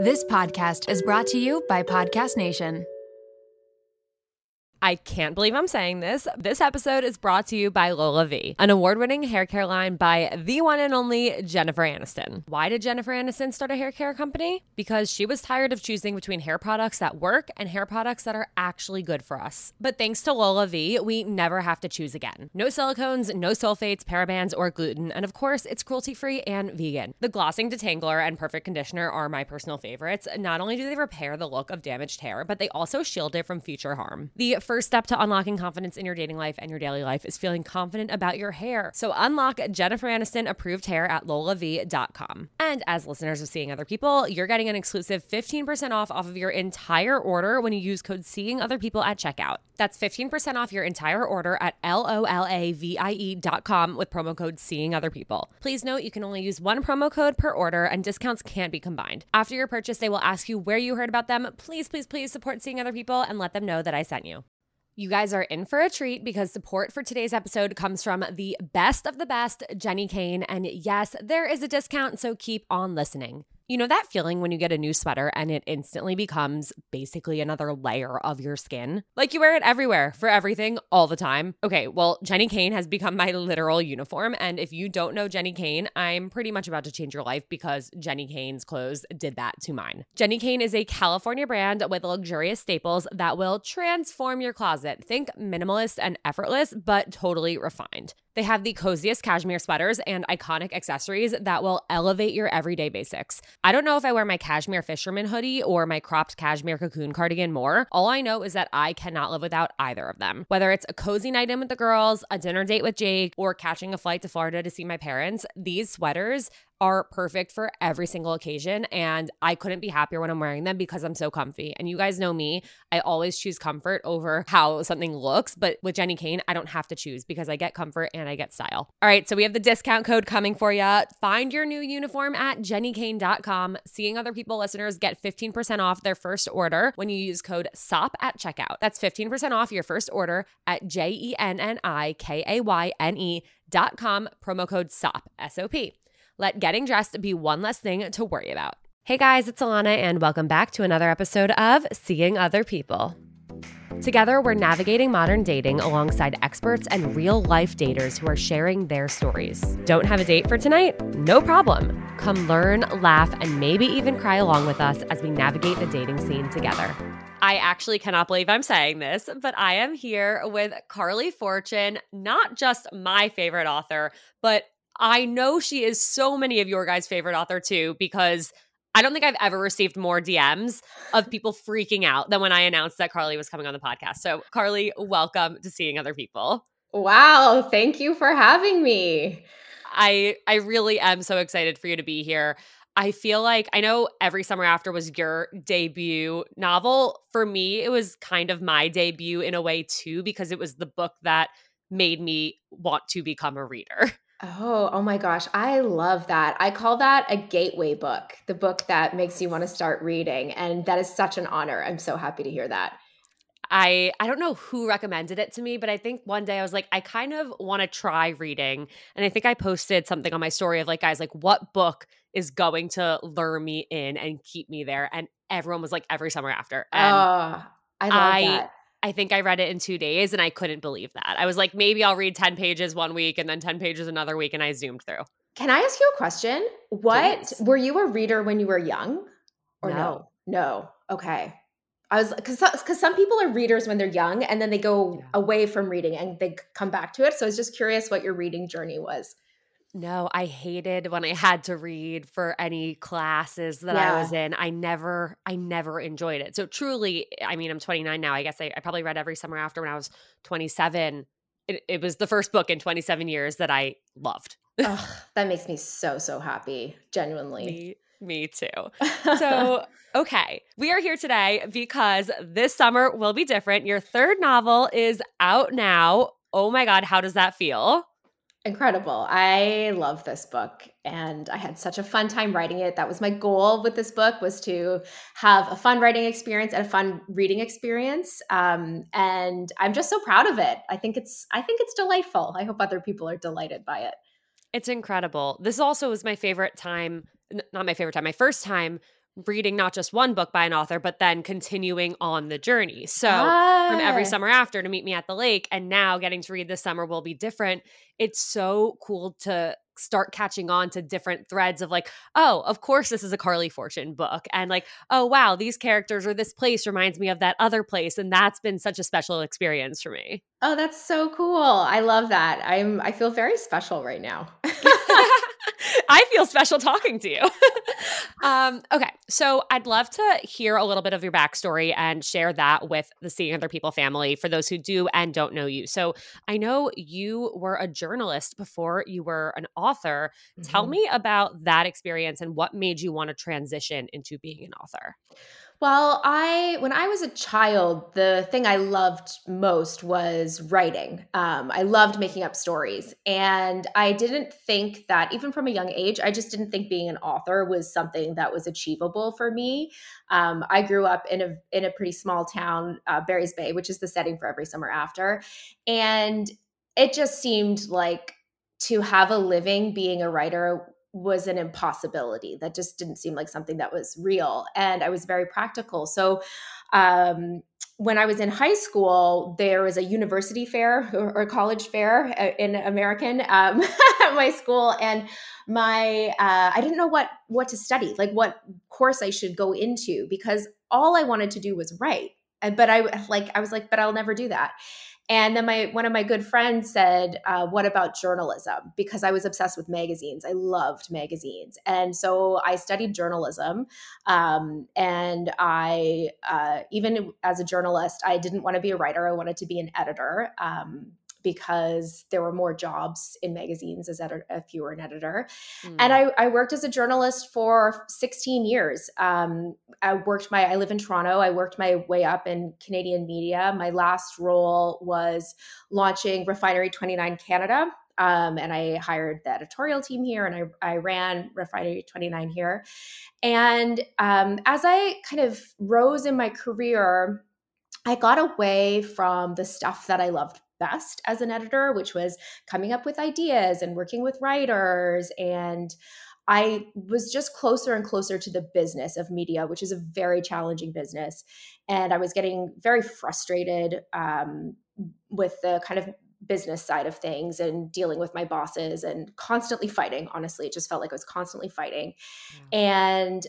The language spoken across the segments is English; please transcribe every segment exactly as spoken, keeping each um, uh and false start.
This podcast is brought to you by Podcast Nation. I can't believe I'm saying this. This episode is brought to you by LolaVie, an award-winning hair care line by the one and only Jennifer Aniston. Why did Jennifer Aniston start a hair care company? Because she was tired of choosing between hair products that work and hair products that are actually good for us. But thanks to LolaVie, we never have to choose again. No silicones, no sulfates, parabens, or gluten, and of course, it's cruelty-free and vegan. The Glossing Detangler and Perfect Conditioner are my personal favorites. Not only do they repair the look of damaged hair, but they also shield it from future harm. The first step to unlocking confidence in your dating life and your daily life is feeling confident about your hair. So unlock Jennifer Aniston approved hair at lola v dot com. And as listeners of Seeing Other People, you're getting an exclusive fifteen percent off off of your entire order when you use code Seeing Other People at checkout. That's fifteen percent off your entire order at L O L A V I E dot com with promo code Seeing Other People. Please note you can only use one promo code per order and discounts can't be combined. After your purchase, they will ask you where you heard about them. Please, please, please support Seeing Other People and let them know that I sent you. You guys are in for a treat because support for today's episode comes from the best of the best, Jenni Kayne. And yes, there is a discount, so keep on listening. You know that feeling when you get a new sweater and it instantly becomes basically another layer of your skin? Like you wear it everywhere, for everything, all the time. Okay, well, Jenni Kayne has become my literal uniform. And if you don't know Jenni Kayne, I'm pretty much about to change your life because Jenni Kayne's clothes did that to mine. Jenni Kayne is a California brand with luxurious staples that will transform your closet. Think minimalist and effortless, but totally refined. They have the coziest cashmere sweaters and iconic accessories that will elevate your everyday basics. I don't know if I wear my cashmere fisherman hoodie or my cropped cashmere cocoon cardigan more. All I know is that I cannot live without either of them. Whether it's a cozy night in with the girls, a dinner date with Jake, or catching a flight to Florida to see my parents, these sweaters are perfect for every single occasion, and I couldn't be happier when I'm wearing them because I'm so comfy. And you guys know me, I always choose comfort over how something looks, but with Jenni Kayne, I don't have to choose because I get comfort and I get style. All right, so we have the discount code coming for you. Find your new uniform at jenni kayne dot com. Seeing Other People listeners get fifteen percent off their first order when you use code S O P at checkout. That's fifteen percent off your first order at J E N N I K A Y N E dot com, promo code S O P, S O P. Let getting dressed be one less thing to worry about. Hey guys, it's Alana and welcome back to another episode of Seeing Other People. Together, we're navigating modern dating alongside experts and real-life daters who are sharing their stories. Don't have a date for tonight? No problem. Come learn, laugh, and maybe even cry along with us as we navigate the dating scene together. I actually cannot believe I'm saying this, but I am here with Carly Fortune, not just my favorite author, but I know she is so many of your guys' favorite author too, because I don't think I've ever received more D Ms of people freaking out than when I announced that Carly was coming on the podcast. So Carly, welcome to Seeing Other People. Wow, thank you for having me. I I really am so excited for you to be here. I feel like, I know Every Summer After was your debut novel. For me, it was kind of my debut in a way too, because it was the book that made me want to become a reader. Oh, oh my gosh. I love that. I call that a gateway book, the book that makes you want to start reading. And that is such an honor. I'm so happy to hear that. I I don't know who recommended it to me, but I think one day I was like, I kind of want to try reading. And I think I posted something on my story of like, guys, like what book is going to lure me in and keep me there? And everyone was like, Every Summer After. And oh, I love I, that. I think I read it in two days and I couldn't believe that. I was like, maybe I'll read ten pages one week and then ten pages another week, and I zoomed through. Can I ask you a question? What Please. Were you a reader when you were young? Or no? No. No. Okay. I was because because some people are readers when they're young and then they go Yeah. away from reading and they come back to it. So I was just curious what your reading journey was. No, I hated when I had to read for any classes that I Yeah. was in. I never, I never enjoyed it. So truly, I mean, I'm twenty-nine now. I guess I, I probably read Every Summer After when I was twenty-seven. It, it was the first book in twenty-seven years that I loved. Ugh, that makes me so, so happy. Genuinely. Me, me too. So, okay, we are here today because this summer will be different. Your third novel is out now. Oh my God, how does that feel? Incredible. I love this book and I had such a fun time writing it. That was my goal with this book, was to have a fun writing experience and a fun reading experience. Um, and I'm just so proud of it. I think it's I think it's delightful. I hope other people are delighted by it. It's incredible. This also was my favorite time, n- not my favorite time, my first time reading not just one book by an author, but then continuing on the journey. So Ah. from Every Summer After to Meet Me at the Lake, and now getting to read This Summer Will Be Different, it's so cool to start catching on to different threads of like, oh, of course this is a Carly Fortune book. And like, oh, wow, these characters or this place reminds me of that other place. And that's been such a special experience for me. Oh, that's so cool. I love that. I'm I feel very special right now. I feel special talking to you. um, okay, so I'd love to hear a little bit of your backstory and share that with the Seeing Other People family for those who do and don't know you. So I know you were a journalist before you were an author. Mm-hmm. Tell me about that experience and what made you want to transition into being an author. Well, I when I was a child, the thing I loved most was writing. Um, I loved making up stories, and I didn't think that even from a young age, I just didn't think being an author was something that was achievable for me. Um, I grew up in a in a pretty small town, uh, Barry's Bay, which is the setting for Every Summer After, and it just seemed like to have a living being a writer was an impossibility. That just didn't seem like something that was real. And I was very practical. So um, when I was in high school, there was a university fair or, or college fair in American um, at my school. And my, uh, I didn't know what, what to study, like what course I should go into, because all I wanted to do was write. But I like, I was like, but I'll never do that. And then my one of my good friends said, uh, what about journalism? Because I was obsessed with magazines. I loved magazines. And so I studied journalism. Um, and I, uh, even as a journalist, I didn't want to be a writer. I wanted to be an editor. Um, because there were more jobs in magazines as ed- if you were an editor. Mm. And I, I worked as a journalist for sixteen years. Um, I worked my, I live in Toronto. I worked my way up in Canadian media. My last role was launching Refinery twenty-nine Canada. Um, and I hired the editorial team here, and I, I ran Refinery twenty-nine here. And um, as I kind of rose in my career, I got away from the stuff that I loved best as an editor, which was coming up with ideas and working with writers. And I was just closer and closer to the business of media, which is a very challenging business. And I was getting very frustrated um, with the kind of business side of things and dealing with my bosses and constantly fighting. Honestly, it just felt like I was constantly fighting. Yeah. And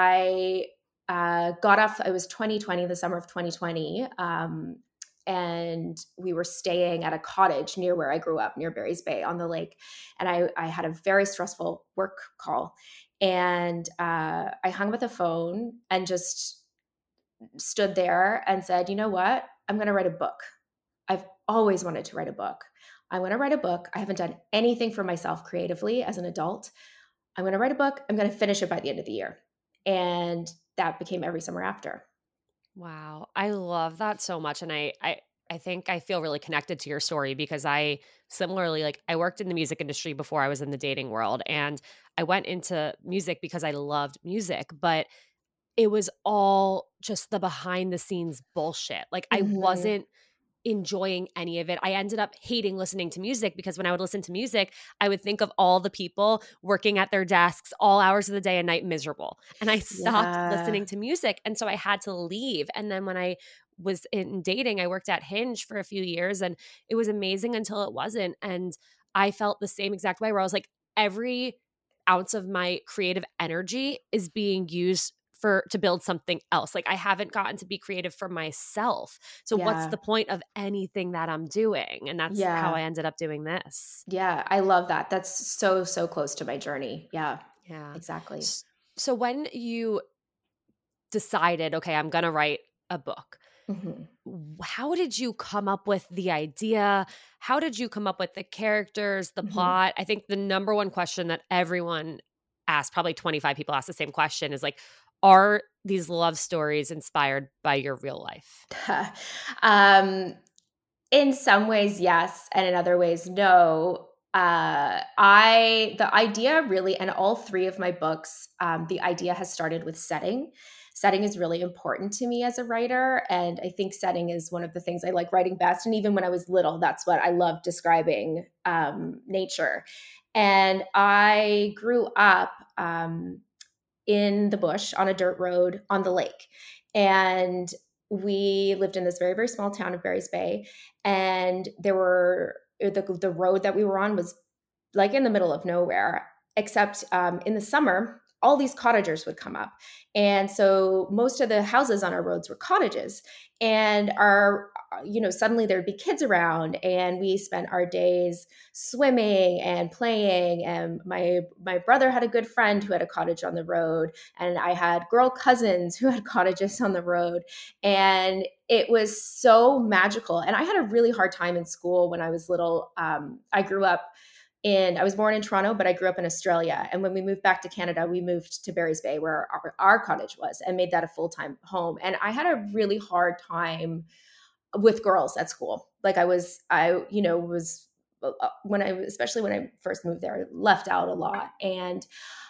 I uh, got off, it was twenty twenty, the summer of twenty twenty. Um, and we were staying at a cottage near where I grew up, near Barry's Bay on the lake. And I, I had a very stressful work call. And uh, I hung up the phone and just stood there and said, you know what? I'm going to write a book. I've always wanted to write a book. I'm going to write a book. I haven't done anything for myself creatively as an adult. I'm going to write a book. I'm going to finish it by the end of the year. And that became Every Summer After. Wow. I love that so much. And I, I, I think I feel really connected to your story because I similarly, like I worked in the music industry before I was in the dating world, and I went into music because I loved music, but it was all just the behind the scenes bullshit. Like mm-hmm. I wasn't enjoying any of it. I ended up hating listening to music because when I would listen to music, I would think of all the people working at their desks all hours of the day and night miserable. And I stopped yeah. listening to music. And so I had to leave. And then when I was in dating, I worked at Hinge for a few years, and it was amazing until it wasn't. And I felt the same exact way where I was like, every ounce of my creative energy is being used for to build something else. Like I haven't gotten to be creative for myself. So yeah. what's the point of anything that I'm doing? And that's yeah. how I ended up doing this. Yeah, I love that. That's so, so close to my journey. Yeah. Yeah. Exactly. So when you decided, okay, I'm going to write a book, mm-hmm. how did you come up with the idea? How did you come up with the characters, the mm-hmm. plot? I think the number one question that everyone asks, probably twenty-five people ask the same question, is like, are these love stories inspired by your real life? um, in some ways, yes. And in other ways, no. Uh, I, the idea really, and all three of my books, um, the idea has started with setting. Setting is really important to me as a writer. And I think setting is one of the things I like writing best. And even when I was little, that's what I loved describing, um, nature. And I grew up, um, in the bush on a dirt road on the lake. And we lived in this very, very small town of Barry's Bay. And there were, the, the road that we were on was like in the middle of nowhere, except um, in the summer, all these cottagers would come up. And so most of the houses on our roads were cottages. And our, you know, suddenly there'd be kids around, and we spent our days swimming and playing. And my my brother had a good friend who had a cottage on the road, and I had girl cousins who had cottages on the road. And it was so magical. And I had a really hard time in school when I was little. Um, I grew up in, I was born in Toronto, but I grew up in Australia. And when we moved back to Canada, we moved to Barry's Bay, where our, our cottage was, and made that a full-time home. And I had a really hard time with girls at school. Like I was, I, you know, was when I, especially when I first moved there, I left out a lot. And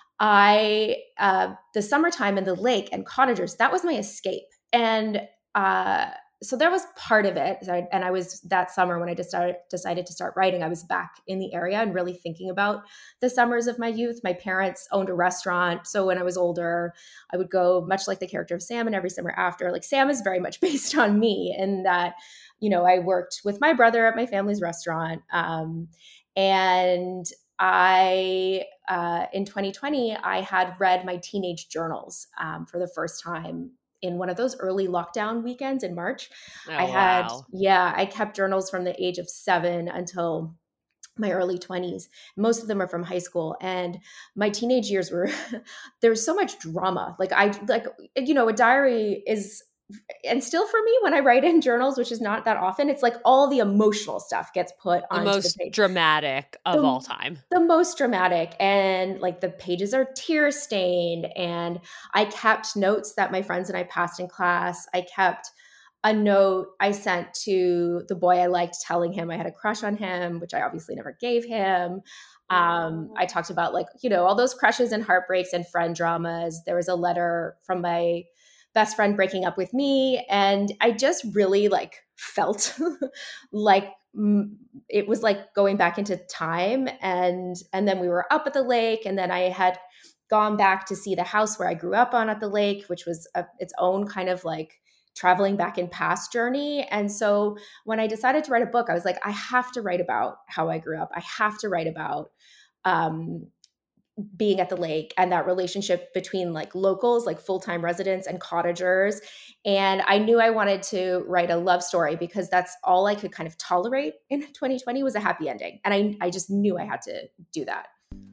I, uh, the summertime in the lake and cottagers, that was my escape. And, uh, so there was part of it. And I was, that summer when I decided, decided to start writing, I was back in the area and really thinking about the summers of my youth. My parents owned a restaurant. So when I was older, I would go, much like the character of Sam in Every Summer After. Like Sam is very much based on me in that, you know, I worked with my brother at my family's restaurant. Um, and I, uh, in twenty twenty, I had read my teenage journals um, for the first time in one of those early lockdown weekends in March. Oh, I had, wow. yeah, I kept journals from the age of seven until my early twenties. Most of them are from high school. And my teenage years were, there was so much drama. Like I, like, you know, a diary is, and still for me, when I write in journals, which is not that often, it's like all the emotional stuff gets put The onto most the page. dramatic of The- all time. The most dramatic, and like the pages are tear stained. And I kept notes that my friends and I passed in class. I kept a note I sent to the boy I liked, telling him I had a crush on him, which I obviously never gave him. Um, I talked about like, you know, all those crushes and heartbreaks and friend dramas. There was a letter from my best friend breaking up with me. And I just really like felt like mm, it was like going back into time. And, and then we were up at the lake, and then I had gone back to see the house where I grew up on at the lake, which was a, its own kind of like traveling back in past journey. And so when I decided to write a book, I was like, I have to write about how I grew up. I have to write about, um, being at the lake and that relationship between like locals, like full-time residents and cottagers. And I knew I wanted to write a love story because that's all I could kind of tolerate in twenty twenty was a happy ending. And I, I just knew I had to do that.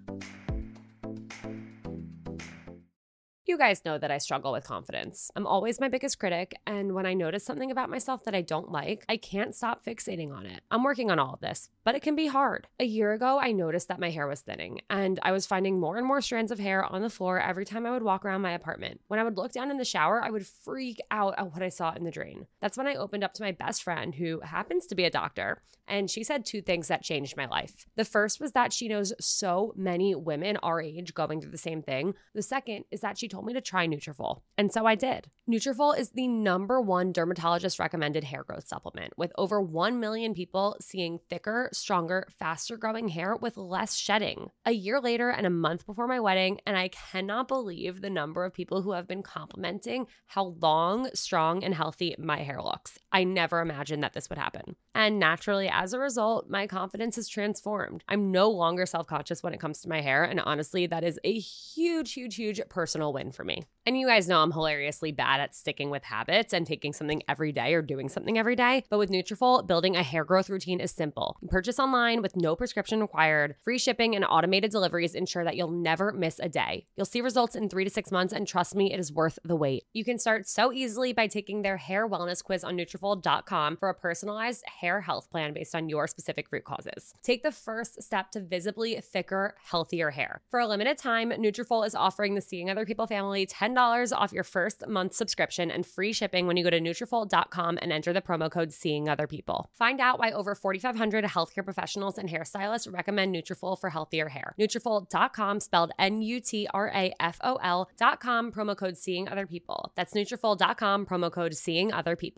You guys know that I struggle with confidence. I'm always my biggest critic, and when I notice something about myself that I don't like, I can't stop fixating on it. I'm working on all of this, but it can be hard. A year ago, I noticed that my hair was thinning, and I was finding more and more strands of hair on the floor every time I would walk around my apartment. When I would look down in the shower, I would freak out at what I saw in the drain. That's when I opened up to my best friend, who happens to be a doctor, and she said two things that changed my life. The first was that she knows so many women our age going through the same thing. The second is that she told me to try Nutrafol. And so I did. Nutrafol is the number one dermatologist recommended hair growth supplement, with over one million people seeing thicker, stronger, faster growing hair with less shedding. A year later and a month before my wedding, and I cannot believe the number of people who have been complimenting how long, strong, and healthy my hair looks. I never imagined that this would happen. And naturally, as a result, my confidence has transformed. I'm no longer self-conscious when it comes to my hair, and honestly, that is a huge, huge, huge personal win for me. And you guys know I'm hilariously bad at sticking with habits and taking something every day or doing something every day. But with Nutrafol, building a hair growth routine is simple. You purchase online with no prescription required. Free shipping and automated deliveries ensure that you'll never miss a day. You'll see results in three to six months, and trust me, it is worth the wait. You can start so easily by taking their hair wellness quiz on Nutrafol dot com for a personalized hair health plan based on your specific root causes. Take the first step to visibly thicker, healthier hair. For a limited time, Nutrafol is offering the Seeing Other People family ten dollars off your first month subscription and free shipping when you go to Nutrafol dot com and enter the promo code Seeing Other People. Find out why over forty-five hundred healthcare professionals and hairstylists recommend Nutrafol for healthier hair. Nutrafol dot com, spelled N U T R A F O L dot com, promo code Seeing Other People. That's Nutrafol dot com, promo code Seeing Other People.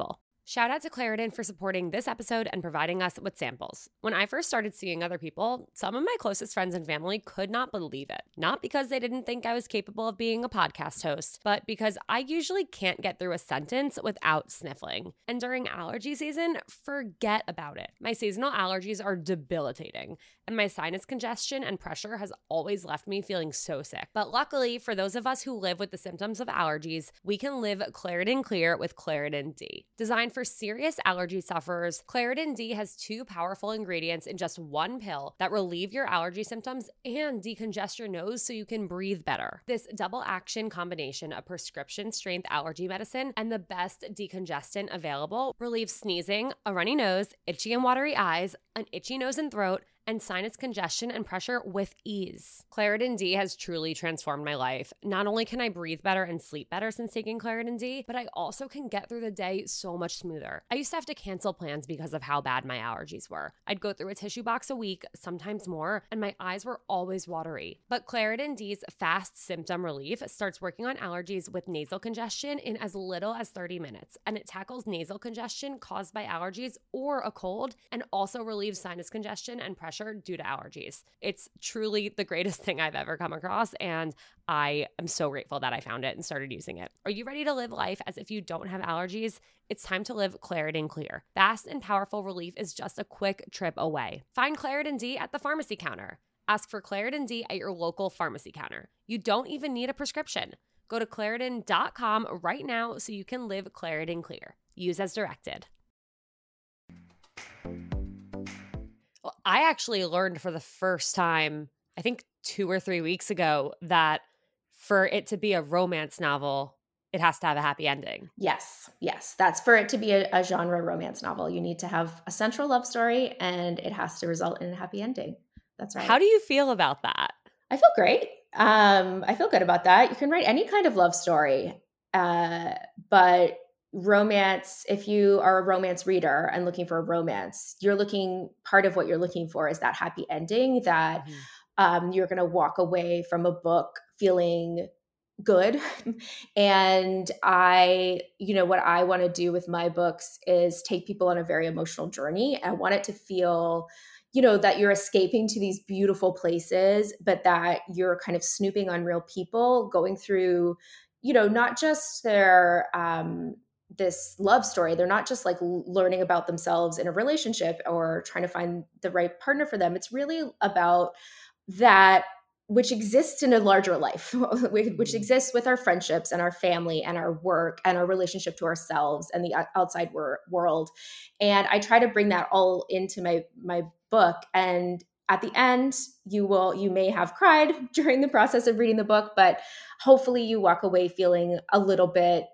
Shout out to Claritin for supporting this episode and providing us with samples. When I first started seeing other people, some of my closest friends and family could not believe it. Not because they didn't think I was capable of being a podcast host, but because I usually can't get through a sentence without sniffling. And during allergy season, forget about it. My seasonal allergies are debilitating, and my sinus congestion and pressure has always left me feeling so sick. But luckily, for those of us who live with the symptoms of allergies, we can live Claritin Clear with Claritin D. Designed for serious allergy sufferers, Claritin D has two powerful ingredients in just one pill that relieve your allergy symptoms and decongest your nose so you can breathe better. This double action combination of prescription strength allergy medicine and the best decongestant available relieves sneezing, a runny nose, itchy and watery eyes, an itchy nose and throat, and sinus congestion and pressure with ease. Claritin D has truly transformed my life. Not only can I breathe better and sleep better since taking Claritin D, but I also can get through the day so much smoother. I used to have to cancel plans because of how bad my allergies were. I'd go through a tissue box a week, sometimes more, and my eyes were always watery. But Claritin D's fast symptom relief starts working on allergies with nasal congestion in as little as thirty minutes, and it tackles nasal congestion caused by allergies or a cold, and also relieves sinus congestion and pressure due to allergies. It's truly the greatest thing I've ever come across, and I am so grateful that I found it and started using it. Are you ready to live life as if you don't have allergies? It's time to live Claritin Clear. Fast and powerful relief is just a quick trip away. Find Claritin D at the pharmacy counter. Ask for Claritin D at your local pharmacy counter. You don't even need a prescription. Go to Claritin dot com right now so you can live Claritin Clear. Use as directed. Well, I actually learned for the first time, I think two or three weeks ago, that for it to be a romance novel, it has to have a happy ending. Yes, yes. That's for it to be a, a genre romance novel. You need to have a central love story and it has to result in a happy ending. That's right. How do you feel about that? I feel great. Um, I feel good about that. You can write any kind of love story, uh, but romance, if you are a romance reader and looking for a romance, you're looking, part of what you're looking for is that happy ending that mm-hmm. um, you're going to walk away from a book feeling good. And I, you know, what I want to do with my books is take people on a very emotional journey. I want it to feel, you know, that you're escaping to these beautiful places, but that you're kind of snooping on real people going through, you know, not just their, um, this love story. They're not just like learning about themselves in a relationship or trying to find the right partner for them. It's really about that which exists in a larger life, which exists with our friendships and our family and our work and our relationship to ourselves and the outside wor- world. And I try to bring that all into my, my book. And at the end, you will, you may have cried during the process of reading the book, but hopefully you walk away feeling a little bit.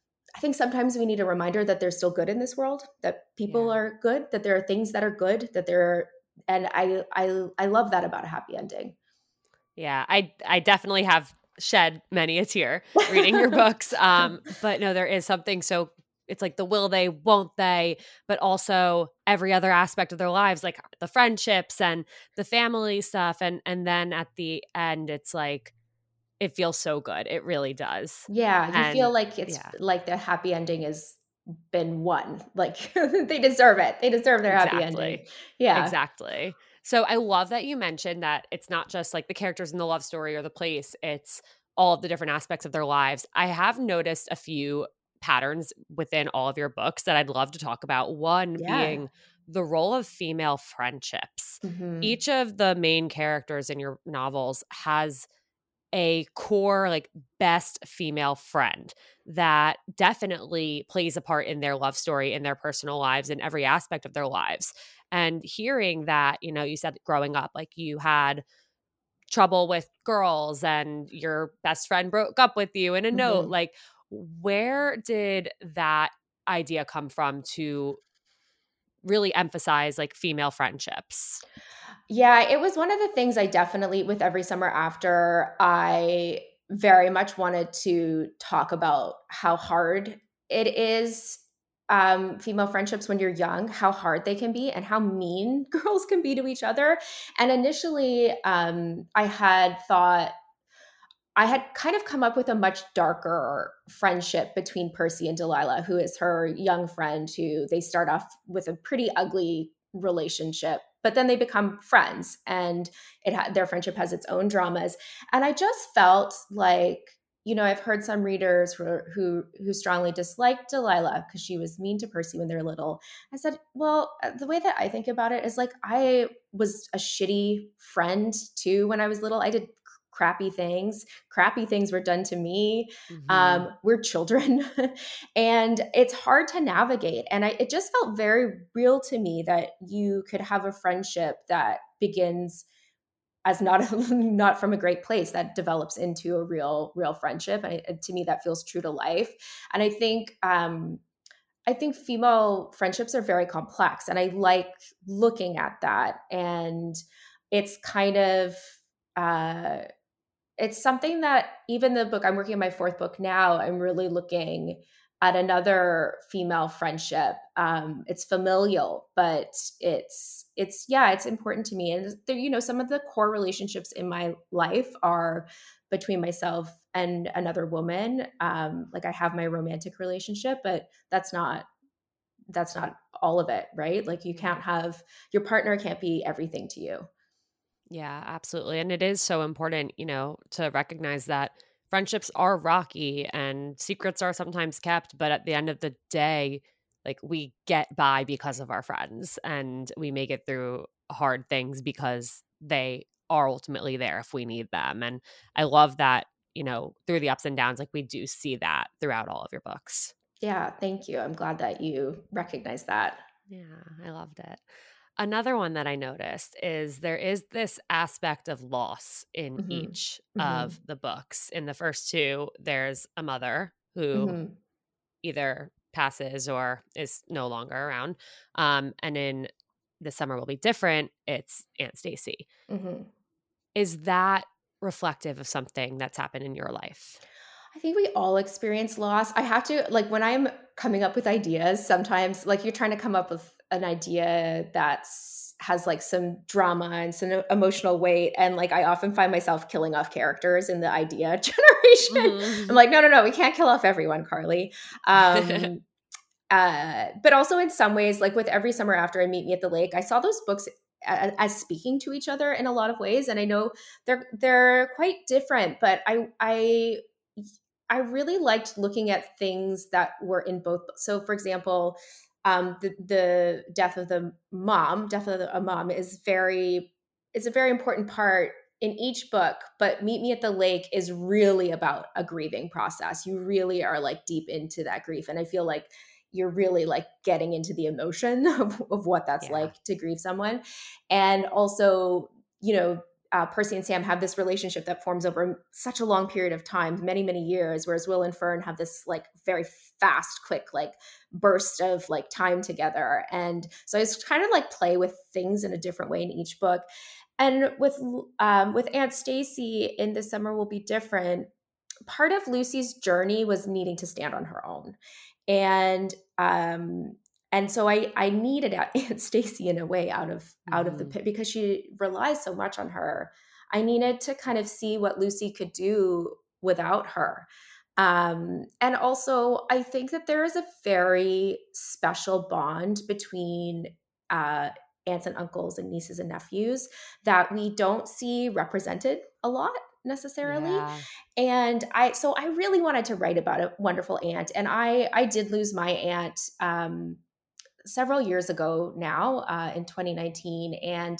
I think sometimes we need a reminder that there's still good in this world, that people yeah. are good, that there are things that are good, that there are, and I, I, I love that about a happy ending. Yeah, I, I definitely have shed many a tear reading your books. Um, but no, there is something so it's like the will they, won't they, but also every other aspect of their lives, like the friendships and the family stuff. And, and then at the end, it's like, it feels so good. It really does. Yeah. You and, feel like it's yeah. like the happy ending has been won. Like they deserve it. They deserve their exactly. happy ending. Yeah, exactly. So I love that you mentioned that it's not just like the characters in the love story or the place. It's all of the different aspects of their lives. I have noticed a few patterns within all of your books that I'd love to talk about. One yeah. being the role of female friendships. Mm-hmm. Each of the main characters in your novels has a core, like, best female friend that definitely plays a part in their love story, in their personal lives, in every aspect of their lives. And hearing that, you know, you said growing up, like you had trouble with girls and your best friend broke up with you in a mm-hmm. note, like where did that idea come from to really emphasize like female friendships? Yeah, it was one of the things I definitely, with Every Summer After, I very much wanted to talk about how hard it is, um, female friendships when you're young, how hard they can be and how mean girls can be to each other. And initially, um, I had thought, I had kind of come up with a much darker friendship between Percy and Delilah, who is her young friend, who they start off with a pretty ugly relationship, but then they become friends, and it ha- their friendship has its own dramas. And I just felt like, you know, I've heard some readers who who, who strongly disliked Delilah because she was mean to Percy when they're little. I said, well, the way that I think about it is like, I was a shitty friend too when I was little. I did crappy things. Crappy things were done to me. Mm-hmm. Um, we're children. And it's hard to navigate. And I, it just felt very real to me that you could have a friendship that begins as not not from a great place, that develops into a real real friendship. And it, to me, that feels true to life. And I think um, I think female friendships are very complex, and I like looking at that. And it's kind of uh, it's something that even the book, I'm working on my fourth book now, I'm really looking at another female friendship. Um, it's familial, but it's, it's, yeah, it's important to me. And there, you know, some of the core relationships in my life are between myself and another woman. Um, like I have my romantic relationship, but that's not, that's not all of it, right? Like you can't have, your partner can't be everything to you. Yeah, absolutely. And it is so important, you know, to recognize that friendships are rocky and secrets are sometimes kept, but at the end of the day, like we get by because of our friends and we make it through hard things because they are ultimately there if we need them. And I love that, you know, through the ups and downs, like we do see that throughout all of your books. Yeah, thank you. I'm glad that you recognize that. Yeah, I loved it. Another one that I noticed is there is this aspect of loss in Mm-hmm. each Mm-hmm. of the books. In the first two, there's a mother who Mm-hmm. either passes or is no longer around. Um, and in The Summer Will Be Different, it's Aunt Stacy. Mm-hmm. Is that reflective of something that's happened in your life? I think we all experience loss. I have to, like, when I'm coming up with ideas, sometimes, like, you're trying to come up with an idea that's has like some drama and some emotional weight. And like, I often find myself killing off characters in the idea generation. Mm-hmm. I'm like, no, no, no, we can't kill off everyone, Carly. Um, uh, but also in some ways, like with Every Summer After and Meet Me at the Lake, I saw those books as, as speaking to each other in a lot of ways. And I know they're, they're quite different, but I, I, I really liked looking at things that were in both. So for example, um, the, the death of the mom, death of the, a mom is very, is a very important part in each book, but Meet Me at the Lake is really about a grieving process. You really are like deep into that grief. And I feel like you're really like getting into the emotion of, of what that's Yeah. like to grieve someone. And also, you know, Uh, Percy and Sam have this relationship that forms over such a long period of time, many, many years, whereas Will and Fern have this like very fast, quick, like burst of like time together. And so I just kind of like play with things in a different way in each book. And with um, with Aunt Stacy in The Summer Will Be Different, part of Lucy's journey was needing to stand on her own. And um, And so I I needed Aunt Stacy in a way out of out of the pit because she relies so much on her. I needed to kind of see what Lucy could do without her. Um, and also, I think that there is a very special bond between uh, aunts and uncles and nieces and nephews that we don't see represented a lot necessarily. Yeah. And I so I really wanted to write about a wonderful aunt. And I I did lose my aunt um several years ago now, uh, in twenty nineteen. And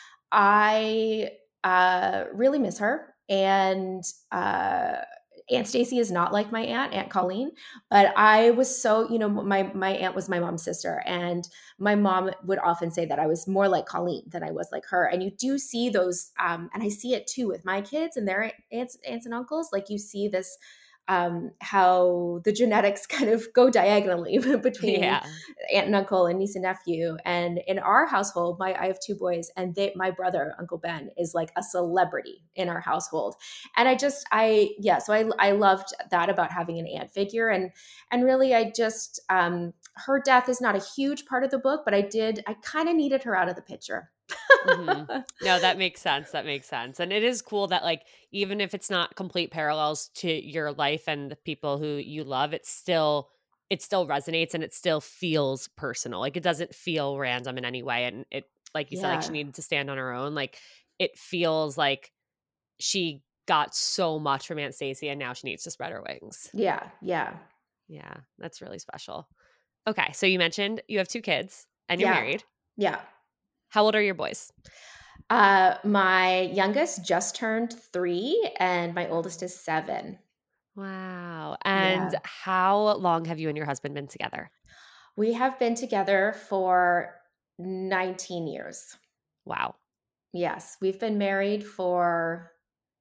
I uh, really miss her. And uh, Aunt Stacy is not like my aunt, Aunt Colleen, but I was so, you know, my, my aunt was my mom's sister. And my mom would often say that I was more like Colleen than I was like her. And you do see those, um, and I see it too with my kids and their aunts, aunts and uncles. Like you see this, Um, how the genetics kind of go diagonally between Yeah. aunt and uncle and niece and nephew. And in our household, my I have two boys, and they, my brother, Uncle Ben, is like a celebrity in our household. And I just, I, yeah, so I, I loved that about having an aunt figure. And, and really, I just, um, her death is not a huge part of the book, but I did, I kind of needed her out of the picture Mm-hmm. No, that makes sense. That makes sense. And it is cool that, like, even if it's not complete parallels to your life and the people who you love, it's still it still resonates and it still feels personal. Like, it doesn't feel random in any way. And it, like you said, like, she Yeah. needed to stand on her own. Like, it feels like she got so much from Aunt Stacey and now she needs to spread her wings. Yeah. Yeah. Yeah, that's really special. Okay, so you mentioned you have two kids and you're Yeah. married. Yeah. How old are your boys? Uh, my youngest just turned three and my oldest is seven. Wow. And Yeah. how long have you and your husband been together? We have been together for nineteen years. Wow. Yes. We've been married for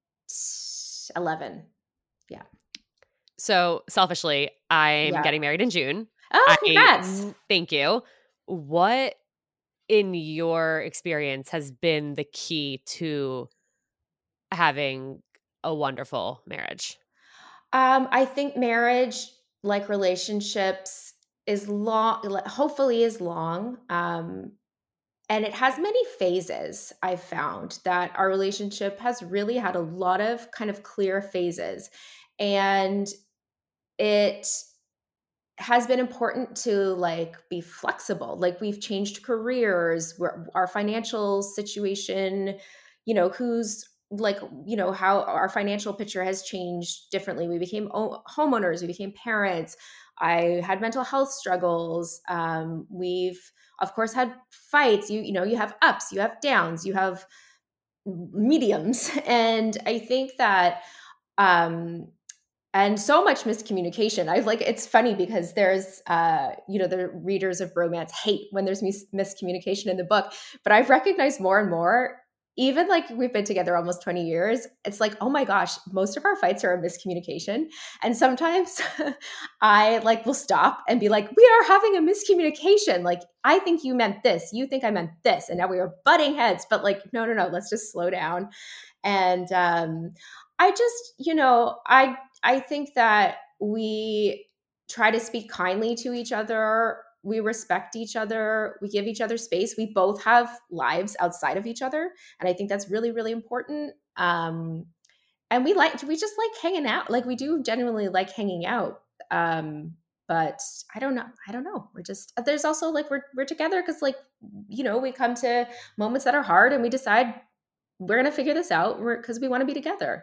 eleven. Yeah. So selfishly, I'm Yeah. getting married in June. Oh, I congrats. thank you. What in your experience has been the key to having a wonderful marriage? Um, I think marriage, like relationships, is long, like, hopefully is long. Um, and it has many phases. I've found that our relationship has really had a lot of kind of clear phases. And it has been important to like be flexible. Like we've changed careers, where our financial situation, you know, who's like, you know, how our financial picture has changed differently. We became o- homeowners, we became parents. I had mental health struggles. Um, we've of course had fights. You you know, you have ups, you have downs, you have mediums. And I think that um and so much miscommunication. I've like it's funny because there's uh you know the readers of romance hate when there's mis- miscommunication in the book, but I've recognized more and more, even like we've been together almost twenty years, it's like, oh my gosh, most of our fights are a miscommunication. And sometimes I like will stop and be like, we are having a miscommunication, like I think you meant this, you think I meant this, and now we are butting heads, but like no no no, let's just slow down. And um I just, you know, I I think that we try to speak kindly to each other. We respect each other. We give each other space. We both have lives outside of each other, and I think that's really, really important. Um, and we like we just like hanging out. Like we do genuinely like hanging out. Um, but I don't know. I don't know. We're just there's also like we're we're together because like you know we come to moments that are hard, and we decide we're gonna figure this out because we want to be together.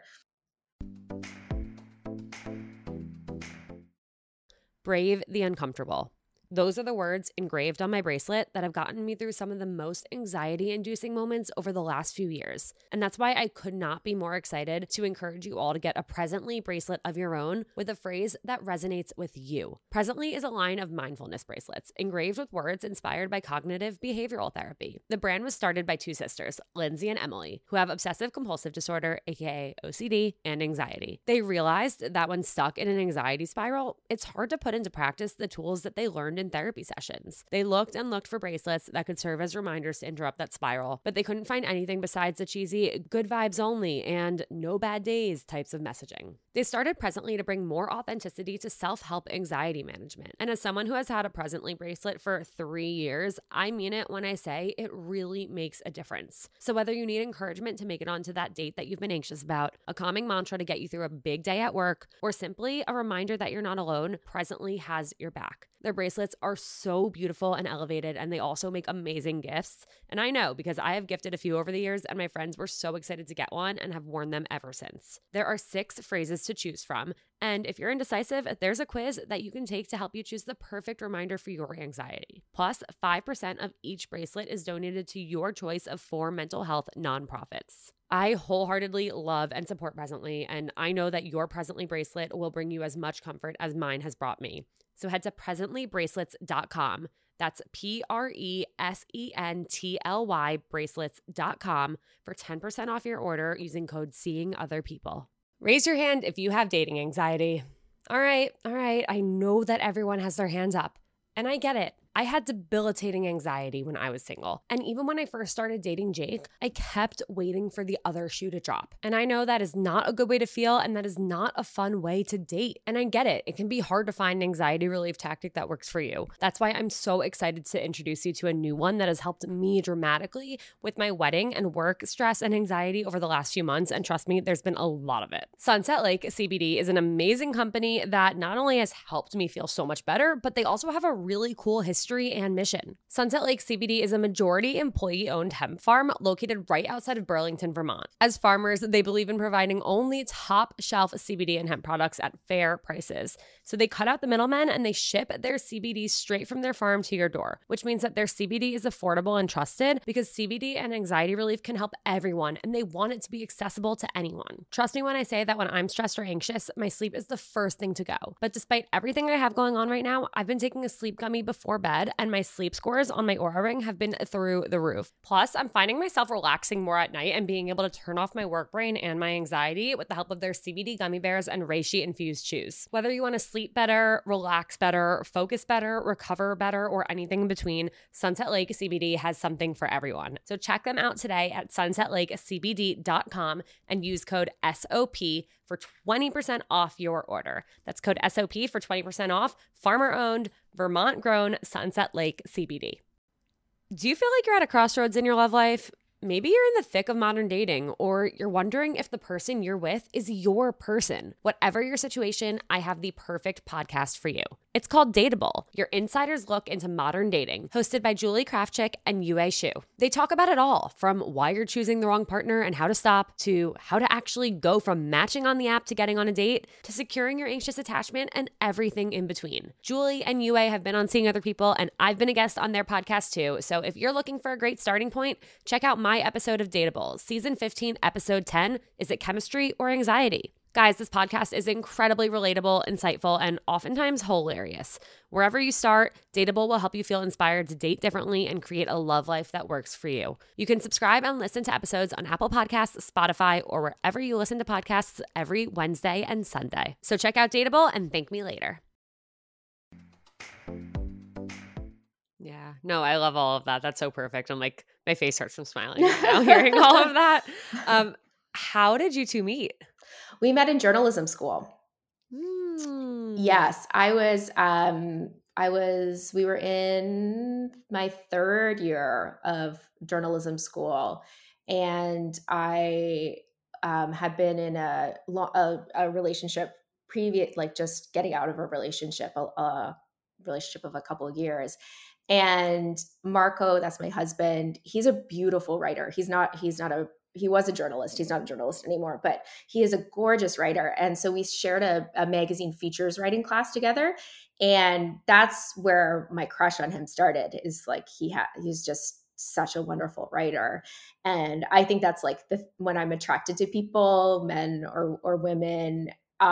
Brave the uncomfortable. Those are the words engraved on my bracelet that have gotten me through some of the most anxiety-inducing moments over the last few years. And that's why I could not be more excited to encourage you all to get a Presently bracelet of your own with a phrase that resonates with you. Presently is a line of mindfulness bracelets engraved with words inspired by cognitive behavioral therapy. The brand was started by two sisters, Lindsay and Emily, who have obsessive-compulsive disorder, aka O C D, and anxiety. They realized that when stuck in an anxiety spiral, it's hard to put into practice the tools that they learned in therapy sessions. They looked and looked for bracelets that could serve as reminders to interrupt that spiral, but they couldn't find anything besides the cheesy good vibes only and no bad days types of messaging. They started Presently to bring more authenticity to self-help anxiety management. And as someone who has had a Presently bracelet for three years, I mean it when I say it really makes a difference. So whether you need encouragement to make it onto that date that you've been anxious about, a calming mantra to get you through a big day at work, or simply a reminder that you're not alone, Presently has your back. Their bracelets are so beautiful and elevated, and they also make amazing gifts. And I know because I have gifted a few over the years, and my friends were so excited to get one and have worn them ever since. There are six phrases to choose from, and if you're indecisive, there's a quiz that you can take to help you choose the perfect reminder for your anxiety. Plus, five percent of each bracelet is donated to your choice of four mental health nonprofits. I wholeheartedly love and support Presently, and I know that your Presently bracelet will bring you as much comfort as mine has brought me. So head to presently bracelets dot com. That's P R E S E N T L Y bracelets dot com for ten percent off your order using code Seeing Other People. Raise your hand if you have dating anxiety. All right, all right. I know that everyone has their hands up, and I get it. I had debilitating anxiety when I was single. And even when I first started dating Jake, I kept waiting for the other shoe to drop. And I know that is not a good way to feel, and that is not a fun way to date. And I get it. It can be hard to find an anxiety relief tactic that works for you. That's why I'm so excited to introduce you to a new one that has helped me dramatically with my wedding and work stress and anxiety over the last few months. And trust me, there's been a lot of it. Sunset Lake C B D is an amazing company that not only has helped me feel so much better, but they also have a really cool history and mission. Sunset Lake C B D is a majority employee-owned hemp farm located right outside of Burlington, Vermont. As farmers, they believe in providing only top-shelf C B D and hemp products at fair prices. So they cut out the middlemen and they ship their C B D straight from their farm to your door, which means that their C B D is affordable and trusted because C B D and anxiety relief can help everyone and they want it to be accessible to anyone. Trust me when I say that when I'm stressed or anxious, my sleep is the first thing to go. But despite everything I have going on right now, I've been taking a sleep gummy before bed and my sleep scores on my Oura Ring have been through the roof. Plus, I'm finding myself relaxing more at night and being able to turn off my work brain and my anxiety with the help of their C B D gummy bears and reishi infused chews. Whether you want to sleep better, relax better, focus better, recover better, or anything in between, Sunset Lake C B D has something for everyone. So check them out today at sunset lake c b d dot com and use code S O P for twenty percent off your order. That's code S O P for twenty percent off. Farmer-owned, Vermont-grown Sunset Lake C B D. Do you feel like you're at a crossroads in your love life? Maybe you're in the thick of modern dating, or you're wondering if the person you're with is your person. Whatever your situation, I have the perfect podcast for you. It's called Dateable, your insider's look into modern dating, hosted by Julie Krafchick and Yue Xu. They talk about it all, from why you're choosing the wrong partner and how to stop, to how to actually go from matching on the app to getting on a date, to securing your anxious attachment and everything in between. Julie and Yue have been on Seeing Other People, and I've been a guest on their podcast too. So if you're looking for a great starting point, check out my episode of Dateable, season fifteen, episode ten, Is It Chemistry or Anxiety? Guys, this podcast is incredibly relatable, insightful, and oftentimes hilarious. Wherever you start, Dateable will help you feel inspired to date differently and create a love life that works for you. You can subscribe and listen to episodes on Apple Podcasts, Spotify, or wherever you listen to podcasts every Wednesday and Sunday. So check out Dateable and thank me later. Yeah, no, I love all of that. That's so perfect. I'm like, my face hurts from smiling right now hearing all of that. Um, how did you two meet? We met in journalism school. Mm. Yes, I was, um, I was, we were in my third year of journalism school, and I um, had been in a, lo- a, a relationship previous, like just getting out of a relationship, a, a relationship of a couple of years. And Marco, that's my husband, he's a beautiful writer. He's not, he's not a, he was a journalist. He's not a journalist anymore, but he is a gorgeous writer. And so we shared a, a magazine features writing class together. And that's where my crush on him started, is like, he had, he's just such a wonderful writer. And I think that's like the, when I'm attracted to people, men or, or women,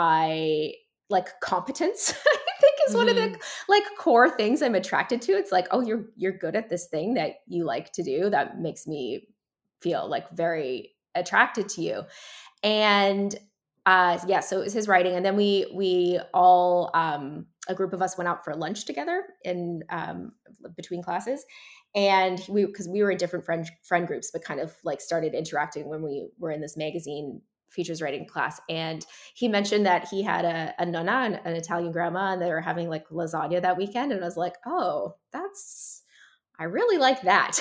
I like competence, I think is mm-hmm. one of the like core things I'm attracted to. It's like, oh, you're, you're good at this thing that you like to do. That makes me feel like very attracted to you. And uh, yeah, so it was his writing. And then we, we all, um, a group of us went out for lunch together in um, between classes. And we, cause we were in different friend, friend groups, but kind of like started interacting when we were in this magazine features writing class. And he mentioned that he had a, a nonna, an, an Italian grandma, and they were having like lasagna that weekend. And I was like, oh, that's, I really like that.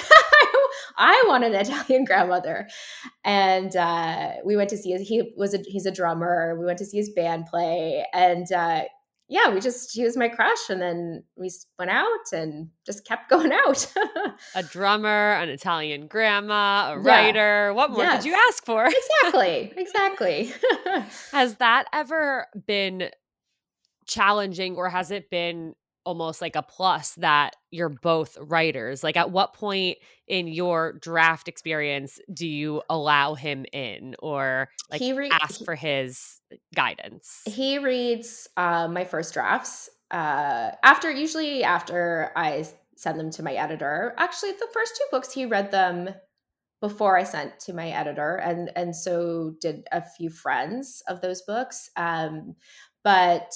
I want an Italian grandmother. And uh, we went to see his, he was a, he's a drummer. We went to see his band play. And uh, yeah, we just, he was my crush. And then we went out and just kept going out. A drummer, an Italian grandma, a writer. Yeah. What more yes. could you ask for? Exactly. Exactly. Has that ever been challenging, or has it been almost like a plus that you're both writers? Like, at what point in your draft experience do you allow him in, or like he re- ask he, for his guidance? He reads uh, my first drafts uh, after, usually after I send them to my editor. Actually, the first two books, he read them before I sent to my editor, and and so did a few friends of those books. Um, but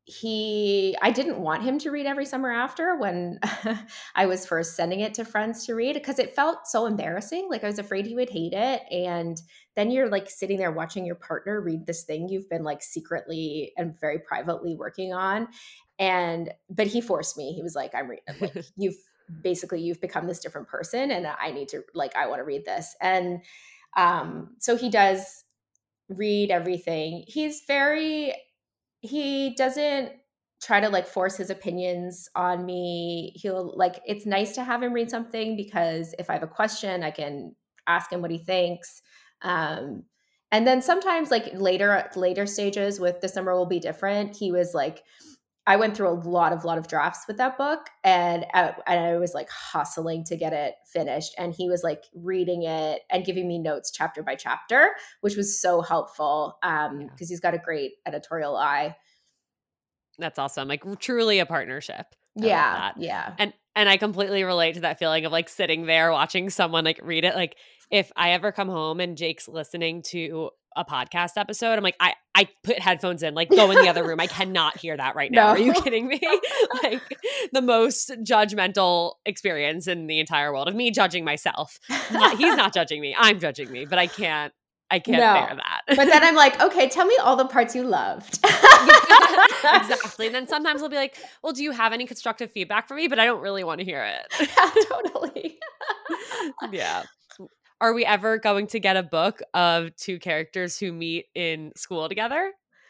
he I didn't want him to read Every Summer After when I was first sending it to friends to read, because it felt so embarrassing. Like I was afraid he would hate it. And then you're like sitting there watching your partner read this thing you've been like secretly and very privately working on. And but he forced me. He was like, I'm reading like you've basically you've become this different person and I need to like I want to read this. And um so he does read everything. He's very he doesn't try to like force his opinions on me. He'll like it's nice to have him read something because if I have a question, I can ask him what he thinks. Um and then sometimes like later later stages with The Summer Will Be Different, he was like I went through a lot of lot of drafts with that book, and I, and I was like hustling to get it finished, and he was like reading it and giving me notes chapter by chapter, which was so helpful um Yeah. because he's got a great editorial eye. That's awesome. Like truly a partnership. I Yeah, love that. yeah. And and I completely relate to that feeling of like sitting there watching someone like read it. Like if I ever come home and Jake's listening to a podcast episode, I'm like, I, I put headphones in, like go in the other room. I cannot hear that right now. No. Are you kidding me? Like the most judgmental experience in the entire world of me judging myself. Not, he's not judging me. I'm judging me, but I can't, I can't No. bear that. But then I'm like, okay, tell me all the parts you loved. Exactly. And then sometimes I'll be like, well, do you have any constructive feedback for me? But I don't really want to hear it. Yeah, totally. Yeah. Are we ever going to get a book of two characters who meet in school together?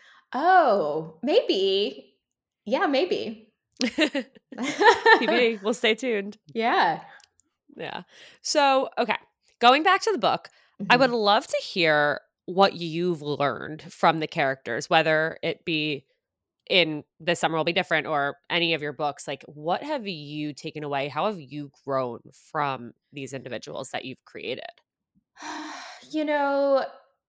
Oh, maybe. Yeah, maybe. T B D. We'll stay tuned. Yeah. Yeah. So, okay. Going back to the book, Mm-hmm. I would love to hear what you've learned from the characters, whether it be in This Summer Will Be Different or any of your books. Like, what have you taken away? How have you grown from these individuals that you've created? You know,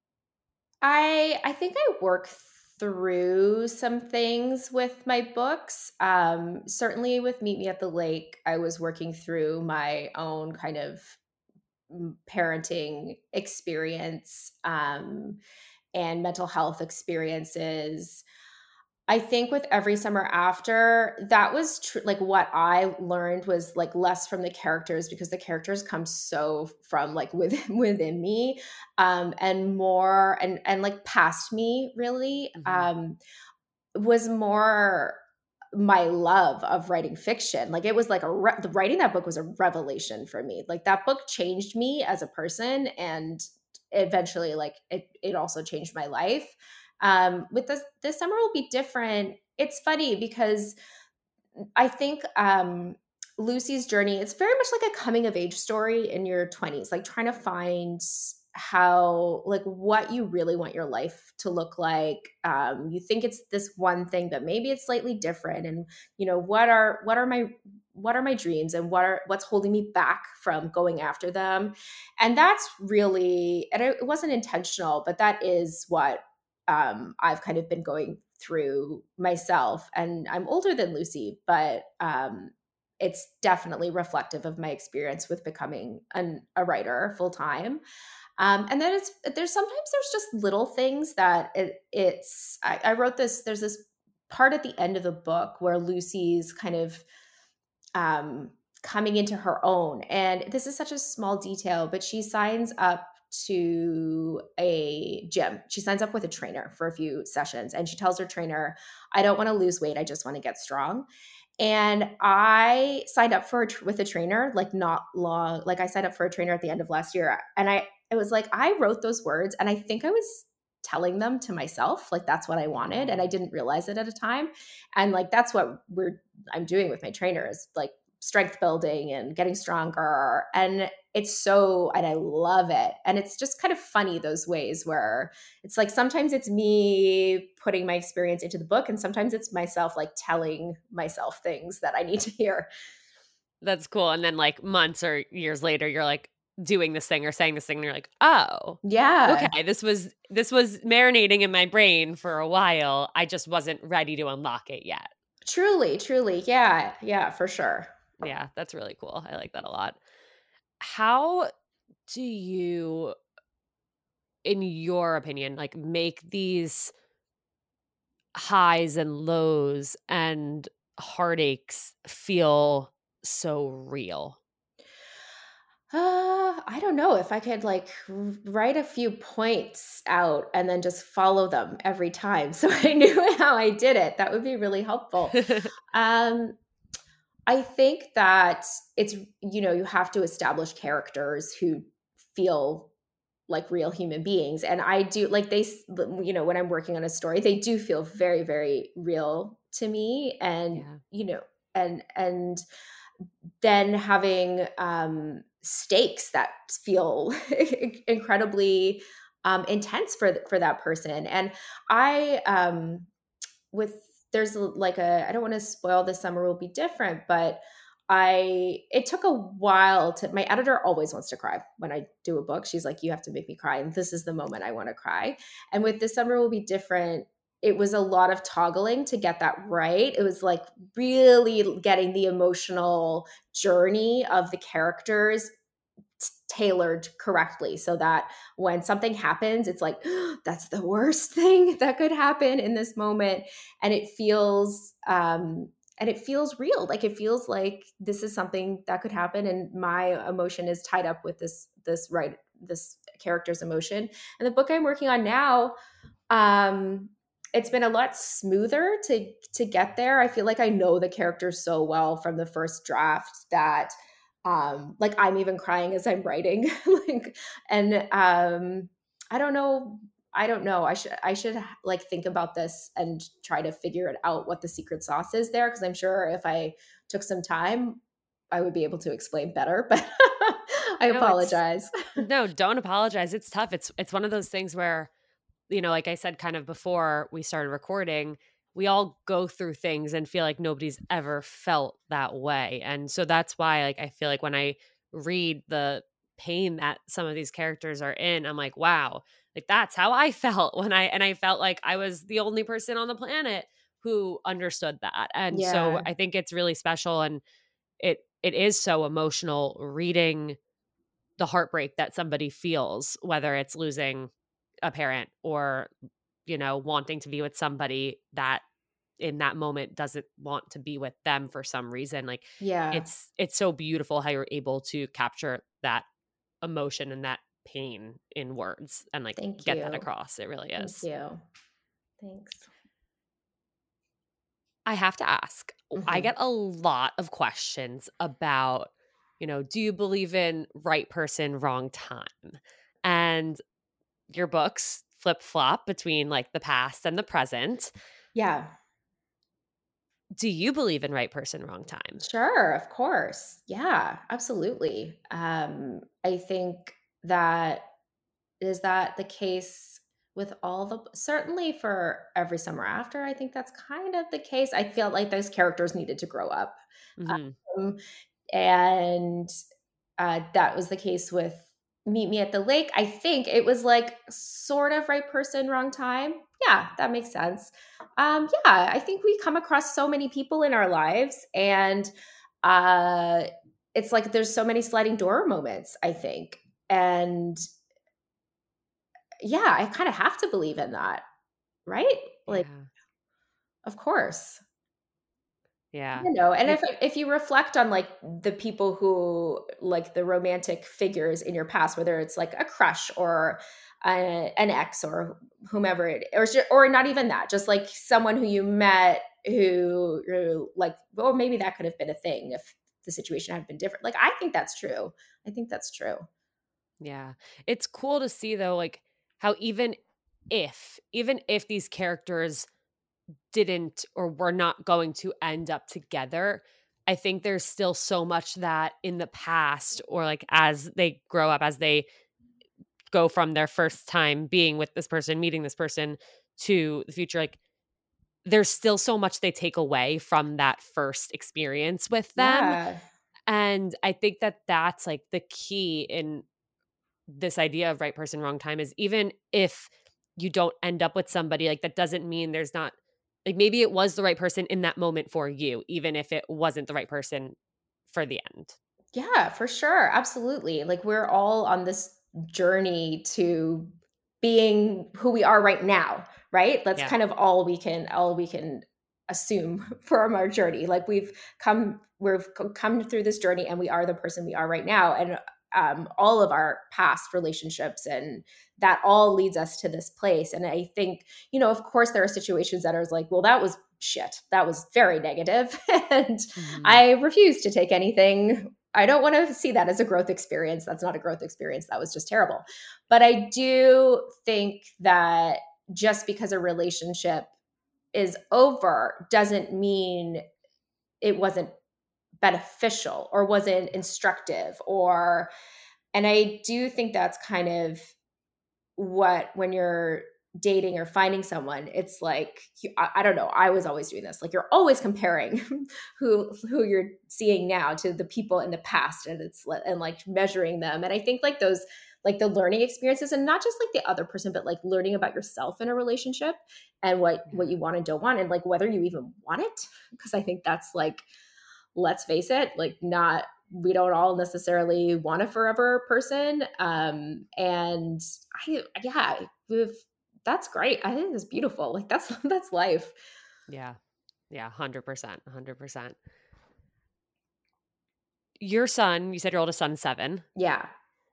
I I think I work through some things with my books. Um, certainly with Meet Me at the Lake, I was working through my own kind of mm, parenting experience um, and mental health experiences. I think with Every Summer After, that was tr- like what I learned was like less from the characters because the characters come so from like within within me, um, and more and and like past me really Mhm. um, was more my love of writing fiction. Like it was like a re- the writing that book was a revelation for me. Like that book changed me as a person, and eventually, like it it also changed my life. Um, with this this summer will be different. It's funny because I think um, Lucy's journey, it's very much like a coming of age story in your twenties, like trying to find how, like, what you really want your life to look like. Um, you think it's this one thing, but maybe it's slightly different. And, you know, what are, what are my, what are my dreams and what are, what's holding me back from going after them? And that's really, and it wasn't intentional, but that is what um, I've kind of been going through myself. And I'm older than Lucy, but um, it's definitely reflective of my experience with becoming an, a writer full time. Um, and then it's there's sometimes there's just little things that it, it's I, I wrote this. There's this part at the end of the book where Lucy's kind of um, coming into her own, and this is such a small detail, but she signs up to a gym. She signs up with a trainer for a few sessions, and she tells her trainer, "I don't want to lose weight. I just want to get strong." And I signed up for with a trainer like not long. Like I signed up for a trainer at the end of last year, and I it was like I wrote those words, and I think I was telling them to myself, like that's what I wanted, and I didn't realize it at a time. And like that's what we're I'm doing with my trainer is like strength building and getting stronger, and it's so and I love it. And it's just kind of funny those ways where it's like sometimes it's me putting my experience into the book, and sometimes it's myself like telling myself things that I need to hear. That's cool. And then like months or years later, you're like doing this thing or saying this thing, and you're like, oh, Yeah. okay, this was this was marinating in my brain for a while. I just wasn't ready to unlock it yet. Truly, truly. Yeah. Yeah, for sure. Yeah, that's really cool. I like that a lot. How do you, in your opinion, like make these highs and lows and heartaches feel so real? Uh, I don't know if I could like r- write a few points out and then just follow them every time so I knew how I did it. That would be really helpful. Um, I think that it's, you know, you have to establish characters who feel like real human beings. And I do like they, s- you know, when I'm working on a story, they do feel very, very real to me. And, Yeah. you know, and, and then having um, stakes that feel incredibly um, intense for, th- for that person. And I, um, with there's like a I don't want to spoil this summer will be different, but I it took a while to my editor always wants to cry when I do a book. She's like, you have to make me cry. And this is the moment I want to cry. And with This Summer Will Be Different, it was a lot of toggling to get that right. It was like really getting the emotional journey of the characters tailored correctly so that when something happens, it's like, that's the worst thing that could happen in this moment. And it feels, um, and it feels real. Like it feels like this is something that could happen. And my emotion is tied up with this, this, right, this character's emotion. And the book I'm working on now, um, it's been a lot smoother to to get there. I feel like I know the characters so well from the first draft that um like I'm even crying as I'm writing. Like and um I don't know I don't know. I should I should like think about this and try to figure it out what the secret sauce is there because I'm sure if I took some time I would be able to explain better, but I No, it's apologize. no, don't apologize. It's tough. It's it's one of those things where, you know, like I said kind of before we started recording, we all go through things and feel like nobody's ever felt that way. And so that's why like I feel like when I read the pain that some of these characters are in, I'm like, wow, like that's how I felt when I and I felt like I was the only person on the planet who understood that. And so Yeah. I think it's really special and it it is so emotional reading the heartbreak that somebody feels, whether it's losing a parent or, you know, wanting to be with somebody that in that moment doesn't want to be with them for some reason. Like Yeah. it's it's so beautiful how you're able to capture that emotion and that pain in words and like Thank get that you. across. It really Thank is. you. Thanks. I have to ask. I Mhm. get a lot of questions about, you know, do you believe in right person, wrong time? And your books flip flop between like the past and the present. Yeah, Do you believe in right person, wrong time? sure, of course. Yeah, absolutely. Um, I think that is that the case with all the certainly for Every Summer After, I think that's kind of the case. I feel like those characters needed to grow up. Mhm. Um, and uh, that was the case with Meet Me at the Lake. I think it was like sort of right person, wrong time. Yeah, that makes sense. Um, yeah, I think we come across so many people in our lives, and uh, it's like there's so many sliding door moments, I think. And yeah, I kind of have to believe in that, right? Like, Yeah. of course. Yeah. You know, and It if if you reflect on like the people who like the romantic figures in your past, whether it's like a crush or a, an ex or whomever it or ju- or not even that, just like someone who you met who who, like, well, maybe that could have been a thing if the situation had been different. Like, I think that's true. I think that's true. yeah. It's cool to see though like how even if even if these characters didn't or were not going to end up together, I think there's still so much that in the past or like as they grow up, as they go from their first time being with this person, meeting this person to the future, like there's still so much they take away from that first experience with them. Yeah. And I think that that's like the key in this idea of right person, wrong time is even if you don't end up with somebody, like that doesn't mean there's not like maybe it was the right person in that moment for you, even if it wasn't the right person for the end. Yeah, for sure. Absolutely. Like we're all on this journey to being who we are right now, right? That's Yeah. kind of all we can all we can assume from our journey. Like we've come we've come through this journey and we are the person we are right now. And um, all of our past relationships and that all leads us to this place. And I think, you know, of course there are situations that are like, well, that was shit. That was very negative. And Mhm. I refuse to take anything. I don't want to see that as a growth experience. That's not a growth experience. That was just terrible. But I do think that just because a relationship is over doesn't mean it wasn't beneficial or wasn't instructive or, and I do think that's kind of what, when you're dating or finding someone, it's like, I, I don't know, I was always doing this. Like you're always comparing who, who you're seeing now to the people in the past, and it's, and like measuring them. And I think like those, like the learning experiences, and not just like the other person, but like learning about yourself in a relationship and what, what you want and don't want, and like whether you even want it. Because I think that's like, let's face it, like not, we don't all necessarily want a forever person. Um, and I, yeah, we've, that's great. I think it's beautiful. Like that's, that's life. Yeah. Yeah. one hundred percent. one hundred percent. Your son, you said your oldest son's seven. Yeah.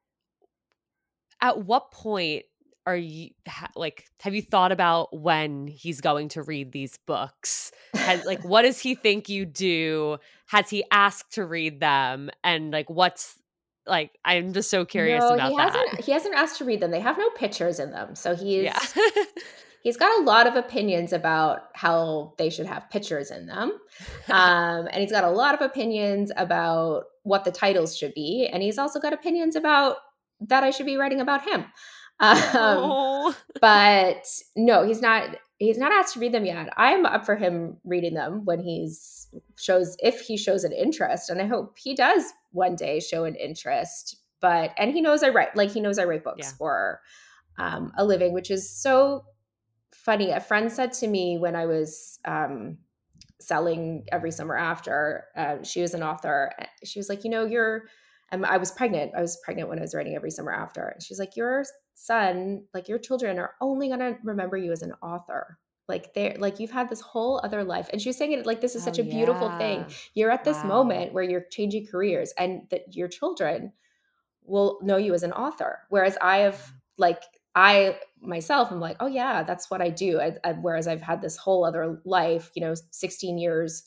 At what point are you ha, like, have you thought about when he's going to read these books? Has, like, what does he think you do? Has he asked to read them? And like, what's like, I'm just so curious No, he about that. hasn't, he hasn't asked to read them. They have no pictures in them. So he's, Yeah. he's got a lot of opinions about how they should have pictures in them. Um, and he's got a lot of opinions about what the titles should be. And he's also got opinions about that I should be writing about him. Um, Oh. but no, he's not, he's not asked to read them yet. I'm up for him reading them when he's shows, if he shows an interest. And I hope he does one day show an interest, but, and he knows I write, like he knows I write books Yeah. for um, a living, which is so funny. A friend said to me when I was um, selling Every Summer After, uh, she was an author. She was like, you know, you're, and I was pregnant. I was pregnant when I was writing Every Summer After. And she's like, your son, like your children are only going to remember you as an author. Like they're like, you've had this whole other life. And she was saying it like, this is such Oh, a beautiful yeah. thing. You're at this Wow. moment where you're changing careers and that your children will know you as an author. Whereas I have like, I myself am like, oh yeah, that's what I do. I, I, whereas I've had this whole other life, you know, sixteen years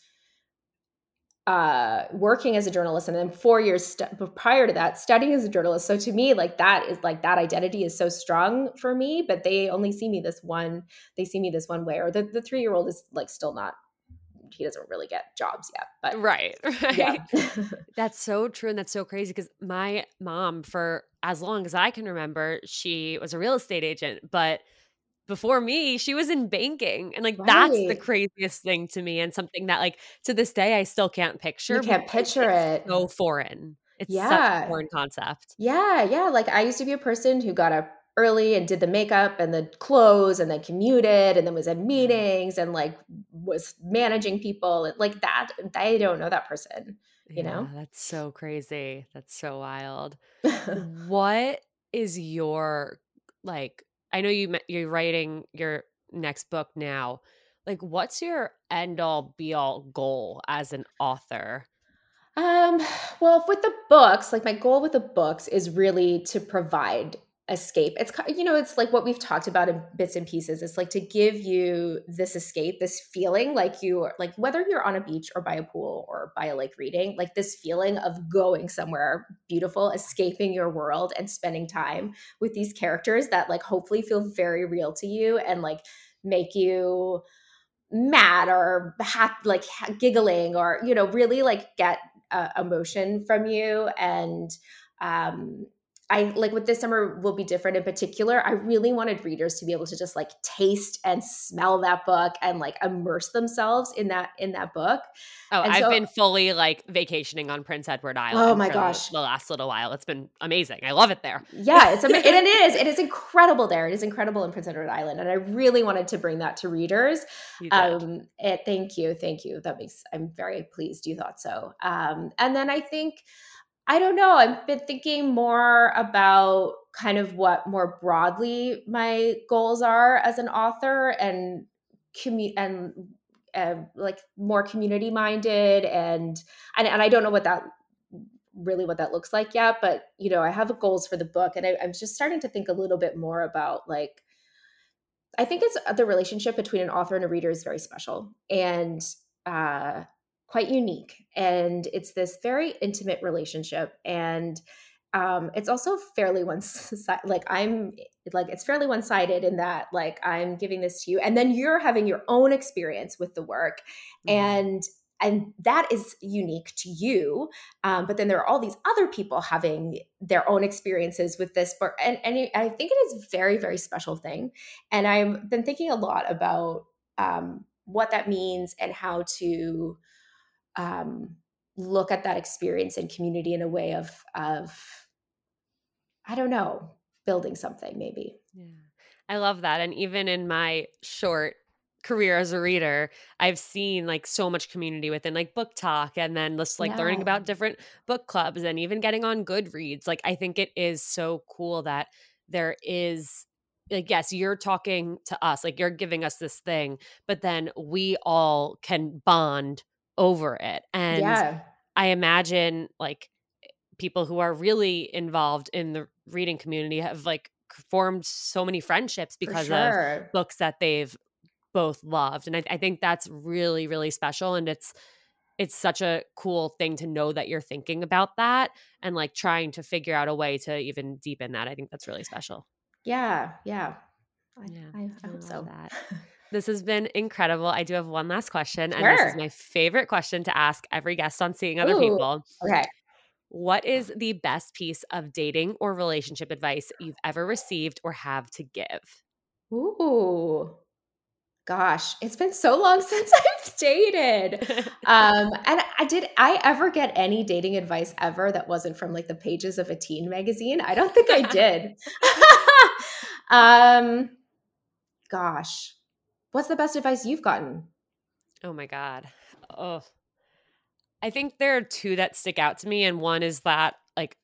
uh, working as a journalist, and then four years st- prior to that studying as a journalist. So to me, like that is like that identity is so strong for me, but they only see me this one, they see me this one way. Or the, the three-year-old is like still not, he doesn't really get jobs yet, but right. Right. yeah. That's so true. And that's so crazy because my mom, for as long as I can remember, she was a real estate agent, but before me, she was in banking. And like, that's the Right. craziest thing to me, and something that like to this day, I still can't picture You can't because picture it's it. so foreign. It's such a Yeah. foreign concept. Yeah. Yeah. Like I used to be a person who got up early and did the makeup and the clothes and then commuted and then was at meetings and like was managing people like that. I don't know that person, you Yeah, know? that's so crazy. That's so wild. What is your like I know you me- you're writing your next book now. Like what's your end all be all goal as an author? Um, well, with the books, like my goal with the books is really to provide escape. It's ki- you know, it's like what we've talked about in bits and pieces. It's like to give you this escape, this feeling like you are like whether you're on a beach or by a pool or by a lake reading, like this feeling of going somewhere beautiful, escaping your world and spending time with these characters that like hopefully feel very real to you and like make you mad or ha- like ha- giggling or you know really like get uh, emotion from you. And um I like with This Summer Will Be Different in particular, I really wanted readers to be able to just like taste and smell that book and like immerse themselves in that in that book. Oh, And I've so been fully like vacationing on Prince Edward oh Island my for the, gosh, the last little while. It's been amazing. I love it there. yeah, it's ama- and it is it is incredible there. It is incredible in Prince Edward Island, and I really wanted to bring that to readers. You did. Um, it, thank you, thank you. That makes I'm very pleased you thought so. Um, and then I think I don't know. I've been thinking more about kind of what more broadly my goals are as an author, and commu- and uh, like more community minded, and, and and I don't know what that really what that looks like yet, but you know, I have goals for the book, and I, I'm just starting to think a little bit more about like, I think it's the relationship between an author and a reader is very special and uh, quite unique, and it's this very intimate relationship, and um, it's also fairly one like I'm like it's fairly one sided in that like I'm giving this to you, and then you're having your own experience with the work, Mhm. and and that is unique to you. Um, but then there are all these other people having their own experiences with this book, and and I think it is a very very special thing, and I've been thinking a lot about um, what that means and how to um, look at that experience and community in a way of of I don't know, building something maybe. Yeah. I love that. And even in my short career as a reader, I've seen like so much community within like book talk, and then just like learning Yeah. about different book clubs, and even getting on Goodreads. Like, I think it is so cool that there is like, yes, you're talking to us, like you're giving us this thing, but then we all can bond over it. And Yeah, I imagine like people who are really involved in the reading community have like formed so many friendships for because of sure. books that they've both loved. And I, I think that's really, really special. And it's it's such a cool thing to know that you're thinking about that and like trying to figure out a way to even deepen that. I think that's really special. Yeah, yeah. I, Yeah, I, I I hope love so. that. This has been incredible. I do have one last question, and this is Sure. my favorite question to ask every guest on Seeing Other Ooh, People. okay. What is the best piece of dating or relationship advice you've ever received or have to give? Ooh. Gosh, it's been so long since I've dated. Um, and I did I ever get any dating advice ever that wasn't from like the pages of a teen magazine? I don't think I did. um, gosh, what's the best advice you've gotten? Oh my God. Oh, I think there are two that stick out to me. And one is that, like,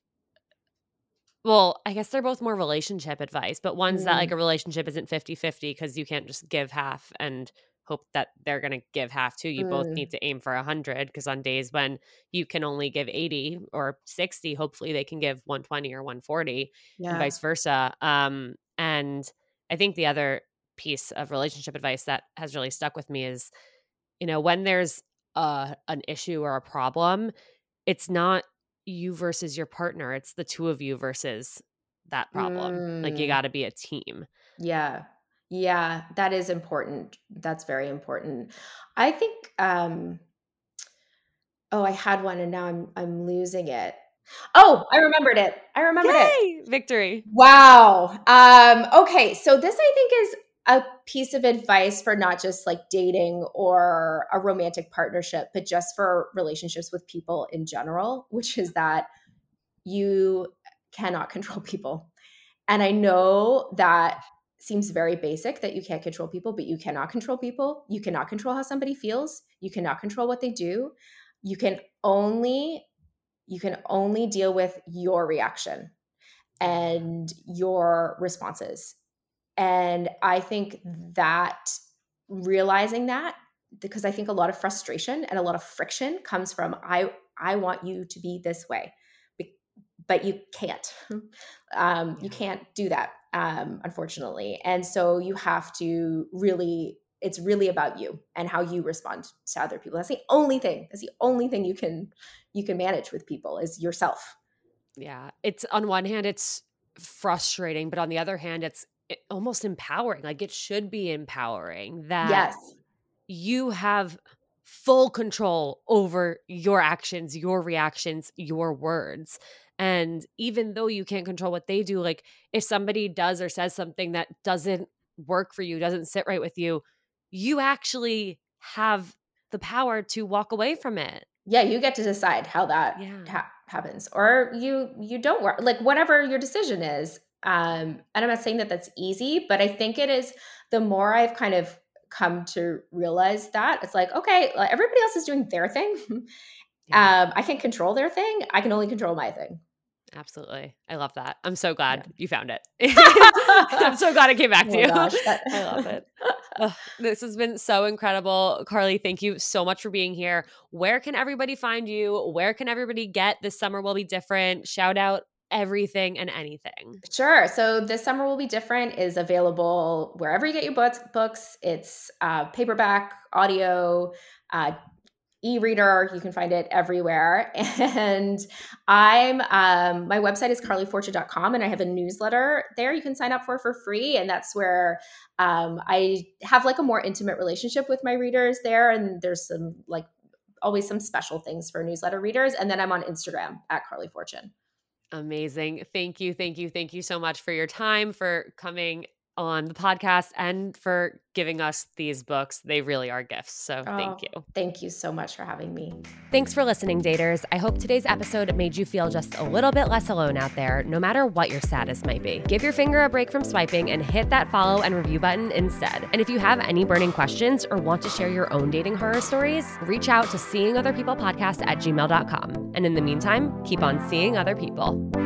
well, I guess they're both more relationship advice, but one's that like Mm, a relationship isn't fifty-fifty because you can't just give half and hope that they're going to give half too. You both need mm, to aim for one hundred, because on days when you can only give eighty or sixty, hopefully they can give one twenty or one forty, and yeah. vice versa. Um, and I think the other piece of relationship advice that has really stuck with me is, you know, when there's a, an issue or a problem, it's not you versus your partner, it's the two of you versus that problem. Like, you Mm, gotta be a team. yeah. Yeah, that is important. That's very important. I think um oh, I had one and now I'm I'm losing it. Oh, I remembered it. I remembered it. Yay! Victory. Wow. Um, okay, so this I think is a piece of advice for not just like dating or a romantic partnership, but just for relationships with people in general, which is that you cannot control people. And I know that seems very basic that you can't control people, but you cannot control people. You cannot control how somebody feels. You cannot control what they do. You can only you can only deal with your reaction Yeah. and your responses. And I think that realizing that, because I think a lot of frustration and a lot of friction comes from I I want you to be this way, but you can't. Um, you Yeah. can't do that, um, unfortunately. And so you have to really. It's really about you and how you respond to other people. That's the only thing. That's the only thing you can you can manage with people is yourself. Yeah. It's, on one hand, it's frustrating, but on the other hand, it's it, almost empowering. Like, it should be empowering that Yes. you have full control over your actions, your reactions, your words. And even though you can't control what they do, like if somebody does or says something that doesn't work for you, doesn't sit right with you, you actually have the power to walk away from it. Yeah, you get to decide how that Yeah. ha- happens, or you you don't work like whatever your decision is. Um, and I'm not saying that that's easy, but I think it is. The more I've kind of come to realize that it's like, okay, like, everybody else is doing their thing. Yeah. um, I can't control their thing. I can only control my thing. Absolutely. I love that. I'm so glad Yeah. you found it. I'm so glad it came back to Oh you. gosh, that- I love it. Ugh, this has been so incredible. Carly, thank you so much for being here. Where can everybody find you? Where can everybody get This Summer Will Be Different? Shout out everything and anything. Sure. So This Summer Will Be Different is available wherever you get your books. books. It's uh, paperback, audio, uh, e-reader. You can find it everywhere. And I'm um, my website is carly fortune dot com, and I have a newsletter there you can sign up for for free. And that's where um, I have like a more intimate relationship with my readers there. And there's some like always some special things for newsletter readers. And then I'm on Instagram at Carly Fortune. Amazing. Thank you. Thank you. Thank you so much for your time, for coming on the podcast, and for giving us these books. They really are gifts. So Oh, thank you. Thank you so much for having me. Thanks for listening, daters. I hope today's episode made you feel just a little bit less alone out there, no matter what your status might be. Give your finger a break from swiping and hit that follow and review button instead. And if you have any burning questions or want to share your own dating horror stories, reach out to seeing other people podcast at gmail dot com. And in the meantime, keep on seeing other people.